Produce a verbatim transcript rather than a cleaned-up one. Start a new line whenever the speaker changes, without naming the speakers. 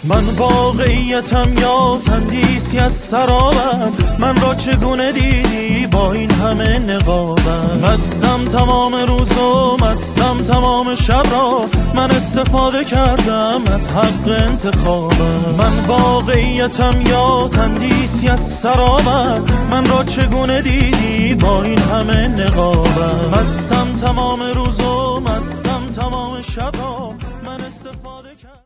من واقعیتم یا تندیسی از سرابم؟ من را چگونه دیدی با این همه نقابم؟ مستم تمام روز و مستم تمام شب را، من استفاده کردم از حق انتخابم. من واقعیتم یا تندیسی از سرابم؟ من را چگونه دیدی با این همه نقابم؟ مستم تمام روز و مستم تمام شب را.